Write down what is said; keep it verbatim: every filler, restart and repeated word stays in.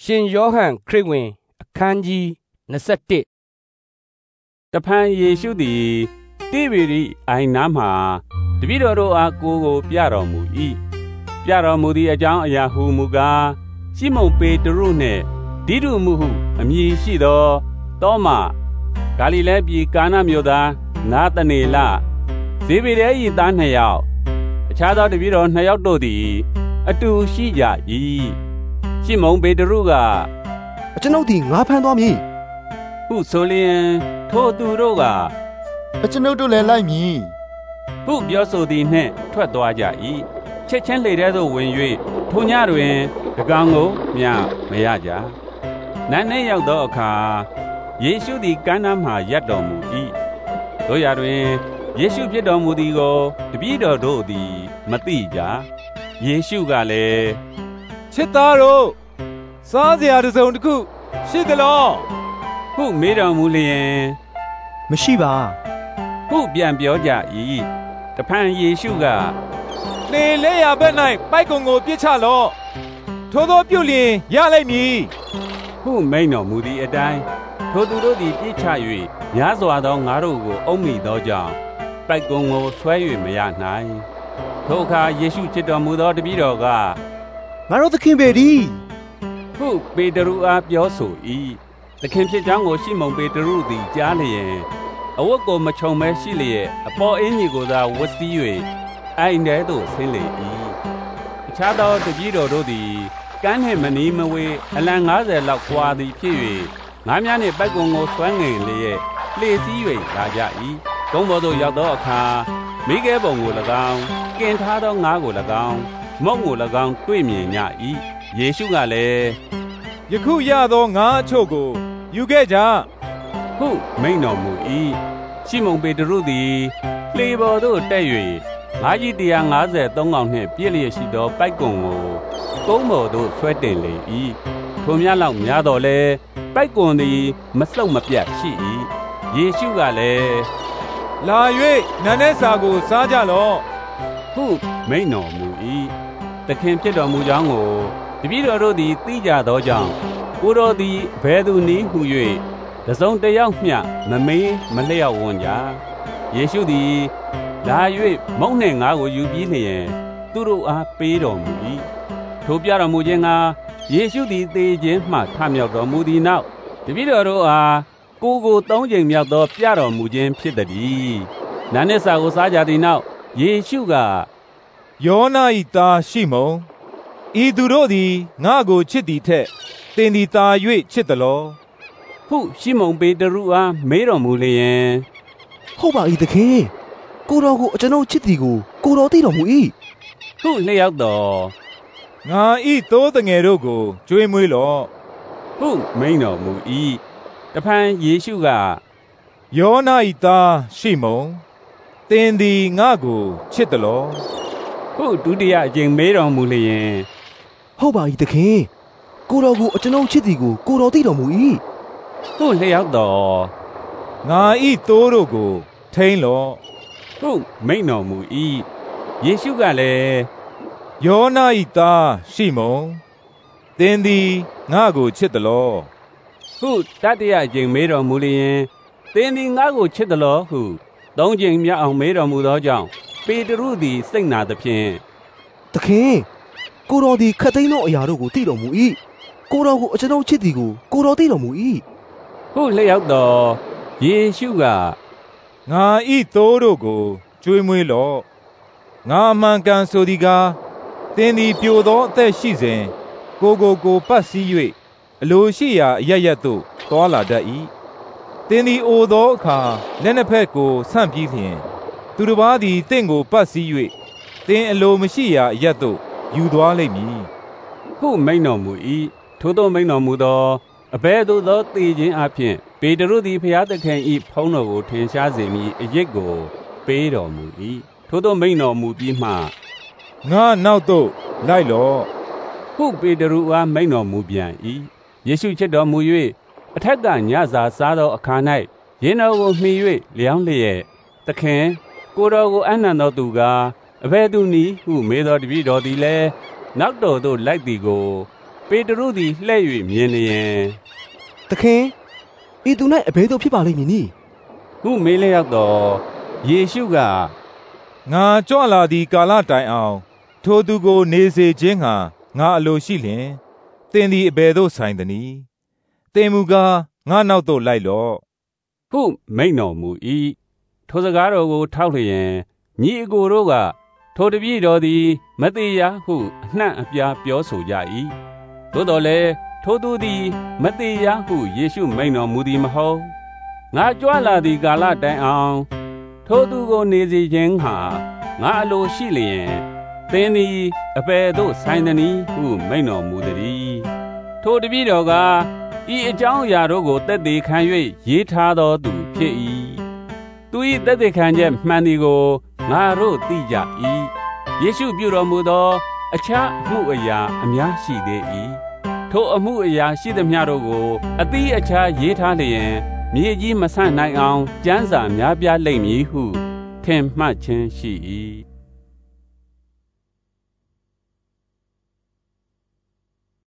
ရှင်ယောဟန်ခရစ်ဝင်အခန်းကြီးနှစ်ဆယ့်တစ်တဖန်ယေရှုသည်တိဗေရိအိုင်နားမှတပည့်တော်တို့အားကိုယ်ကိုပြတော်မူ၏ပြတော်မူသည့်အကြောင်းအရာဟုမူကားရှိမုန်ပေတရုနှင့်ဒိဒုမှုဟုအမည်ရှိသောသောမဂါလိလဲပြည်ကာနမြို့သားနာသနေလဇေဗေဒဲ၏သားနှစ်ယောက်အခြားသောတပည့်တော်နှစ်ယောက်တို့သည်အတူရှိကြ၏ရှိမုန်ပေတရုကအကျွန်ုပ်သည်ငါဖမ်းသွားမည်ဟုဆိုလျင်ထိုသူတို့ကအကျွန်ုပ်တို့လည်းလိုက်မည်ဟုပြောဆိုသည်နှင့်ထွက်သွားကြ၏ချက်ချင်းလှေထဲသို့ဝင်၍ထိုညတွင်တကောင်ကိုမျှမရကြနန်းနှင့်ရောက်သောအခါယေရှုသည်ကမ်းနားမှရပ်တော်မူ၏တို့ရာတွင်ယေရှုဖြစ်တော်မူသည်ကိုတပည့်တော်တို့သည်မသိကြယေရှုကလည်းချစ်သားတို့စားစရာတစ်စုံတစ်ခုရှိသလားဟုမေးတော်မူလျင်မရှိပါဟုပြန်ပြောကြ၏တဖန်ယေရှုကလှေလက်ရဘက်၌ပိုက်ကုံကိုပြစ်ချလော့ထိုသောပြုလျင်ရလိမ့်မည်ဟုမိန့်တော်မူသည့်အတိုင်းထိုသူတို့သည်ပြစ်ချ၍များစွာသောငါတို့ကိုအုံမိသောကြောင့်ပိုက်ကုံကိုဆွဲ၍မရနိုင်ထိုအခါယေရှုချစ်တော်မူသောတပည့်တော်ကငါတို့သခင်ပေတည်းဟုပေတရုအားပြောဆို၏သခင်ဖြစ်ကြောင်းကိုရှိမုန်ပေတရုသည်ကြားလျင်အဝတ်ကိုမခြုံမဲရှိလျက်အပေါ်အင်းကြီးကိုသာဝတ်စည်း၍အိုင်ထဲသို့ဆင်းလေ၏အခြားသောတပည့်တော်တို့သည်ကမ်းနှင့်မနီးမဝေးအလံငါးဆယ်လောက်ကွာသည်ဖြစ်၍ငါးများနှင့်ပိုက်ကွန်ကိုဆွဲငင်လျက်လှေစီး၍လာကြ၏ကုန်းပေါ်သို့ရောက်သောအခါမိခဲပုံကို၎င်းကင်ထားသောငါးကို၎င်းမုန့်ကို၎င်းတွေ့မြင်ကြ၏ယေရှုကလည်းယခုရသောငါးအချို့ကိုယူခဲ့ကြဟုမိန့်တော်မူ၏ရှိမုန်ပေတရုသည်လှေပေါ်သို့တက်၍ငါးကြီးတစ်ရာငါးဆယ်သုံးကောင်နှင့်ပြည့်လျက်ရှိသောပိုက်ကွန်ကိုကုန်းပေါ်သို့ဆွဲတင်လေ၏ထိုများလောက်များတော်လဲပိုက်ကွန်သည်မလှုပ်မပြတ်ရှိ၏ယေရှုကလည်းလာ၍နန်းတဲ့စာကိုစားကြလော့ဟုမိန့်တော်မူ၏သခင်ဖြစ်တော်မူကြောင်းကိုတပည့်တော်တို့သည်သိကြသောကြောင့်ကိုယ်တော်သည်ဘယ်သူနည်းဟု၍တစုံတယောက်မျှမမေးမလျော့ဝန်းကြယေရှုသည်လာ၍မုန့်နှင့်ငါးကိုယူပြီးလျင်သူတို့အားပေးတော်မူ၏ထိုပြတော်မူခြင်းကယေရှုသည်သေခြင်းမှထမြောက်တော်မူသည့်နောက်တပည့်တော်တို့အားကိုယ်ကိုသုံးကြိမ်မြောက်သောပြတော်မူခြင်းဖြစ်သည်နာနှင့်စာကိုစားကြသည့်နောက်ယေရှုကယောနာ၏သားရှိမုန်ဤသူတို့သည်ငါကိုချစ်သည်ထက်သင်သည်သာ၍ချစ်သလောဟုရှိမုန်ပေတရုအားမေးတော်မူလျင်ဟုတ်ပါ၏သခင်ကိုတော်ကိုအကျွန်ုပ်ချစ်သည်ကိုကိုတော်သိတော်မူ၏ဟုလျှောက်တော်ငါဤသိုးတငယ်တို့ကိုကျွေးမွေးလော့ဟုမိန့်တော်မူ၏တဖန်ယေရှုကယောနာ၏သားရှိမုန်သင်သည်ငါကိုချစ်သလောဟုဒုတိယအကြိမ်မေးတော်မူလျင်ဟုတ်ပါ၏သခင်ကိုတော်ကိုအကျွန်ုပ်ချစ်သည်ကိုကိုတော်သိတော်မူ၏ဟုလျှောက်တော်ငါဤသိုးတို့ကိုထိန်းလော့ဟုမိန့်တော်မူ၏ယေရှုကလည်းယောနာ၏သားရှိမုန်သင်သည်ငါကိုချစ်သလောဟုတတိယအကြိမ်မေးတော်မူလျင်သင်သည်ငါကိုချစ်သလောဟုသုံးကြိမ်မြောက်အောင်မေးတော်မူသောကြောင့်ပေတရုသည်စိတ်နာသဖြင့်သခင်ကိုတော်သည်ခတ်သိမ်းသောအရာတို့ကိုသိတော်မူ၏ကိုတော်ကိုအကျွန်ုပ်ချစ်သည်ကိုကိုတော်သိတော်မူ၏ဟုလျှောက်တော်ယေရှုကငါဤသိုးတို့ကိုကျွေးမွေးလော့ငါအမှန်ကန်ဆိုသည်ကားသင်သည်ပြိုသောအသက်ရှိစဉ်ကိုကိုကိုပတ်စည်း၍အလိုရှိရာအရရက်သို့သွားလာတတ်၏သင်သည်အိုသောအခါလက်နှစ်ဖက်ကိုဆန့်ပြီးလျှင်သူတစ်ပါးသည်သင်ကိုပတ်စည်း၍သင်အလိုမရှိရာအရက်သို့ယူသွားလိမ့်မည်ဟုမိန့်တော်မူ၏ထို့သောမိန့်တော်မူသောအဘယ်သို့သောသေခြင်းအပြင်ပေတရုသည်ဖျားသခင်၏ဖုံးတော်ကိုထင်ရှားစေမည်အရေးကိုပေးတော်မူ၏ထို့သောမိန့်တော်မူပြီးမှငါနောက်သို့လိုက်လော့ဟုပေတရုအားမိန့်တော်မူပြန်၏ယေရှုချစ်တော်မူ၍အထက်ကညစာစားသောအခါ၌ရင်တော်ကိုမှီ၍လျောင်းလျက်သခင်ကိုတော်ကိုအနံ့သောသူကားအဘယ်သူနည်းဟုမေးသောတပည့်တော်သည်လည်းနောက်တော်သို့လိုက်သည်ကိုပေတရုသည်လှဲ့၍မြင်လျင်သခင်ဤသူ၌အဘယ်သို့ဖြစ်ပါလိမ့်မည်နည်းဟုမေးလျက်တော့ယေရှုကငါကြွလာသည့်ကာလတိုင်အောင်ထိုသူကိုနေစေခြင်းငှာငါအလိုရှိလျင်သင်သည်အဘယ်သို့ဆိုင်သနည်းသင်မူကားငါနောက်သို့လိုက်လော့ဟုမိန့်တော်မူ၏ထိုစကားတော်ကိုထောက်လျင်ညီအကိုတို့ကထိုတပည့်တော်သည်မသေရဟုအနှံ့အပြားပြောဆိုကြ၏သို့တော်လည်းထိုသူသည်မသေရဟုယေရှုမိန့်တော်မူသည်မဟုတ်ငါကြွလာသည့်ကာလတိုင်အောင်ထိုသူကိုနေစေခြင်းဟာငါအလိုရှိလျင်သင်သည်အဘယ်သို့ဆိုင်သနည်းဟုမိန့်တော်မူသည်ထိုတပည့်တော်ကဤအကြောင်းအရာတို့ကိုသက်သေခံ၍ရေးထားတော်သူဖြစ်၏သူ၏သက်သေခံချက်မှန်သည်ကိုငါတို့သိကြ၏ယေရှုပြုတော်မူသောအခြားအမှုအရာအများရှိသေး၏ထိုအမှုအရာရှိသမျှတို့ကိုအသီးအခြားရေးထားလျင်မြေကြီးမဆန့်နိုင်အောင်ကျမ်းစာများပြားလိမ့်မည်ဟုထင်မှတ်ခြင်းရှိ၏